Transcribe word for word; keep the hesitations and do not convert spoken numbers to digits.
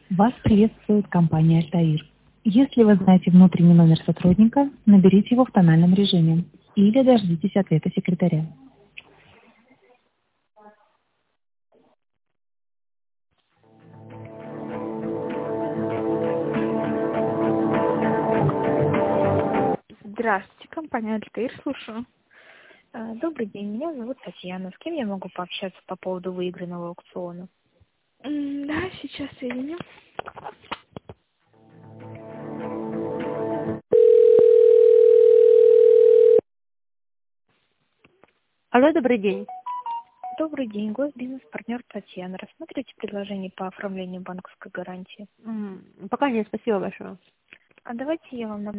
Вас приветствует компания «Альтаир». Если вы знаете внутренний номер сотрудника, наберите его в тональном режиме или дождитесь ответа секретаря. Здравствуйте, компания «Альтаир», слушаю. А, Добрый день, меня зовут Татьяна. С кем я могу пообщаться по поводу выигранного аукциона? М, Да, сейчас соединю. Алло, добрый день. Добрый день, госбизнес-партнер Татьяна. Рассмотрите предложение по оформлению банковской гарантии. М, Пока нет, спасибо большое. А давайте я вам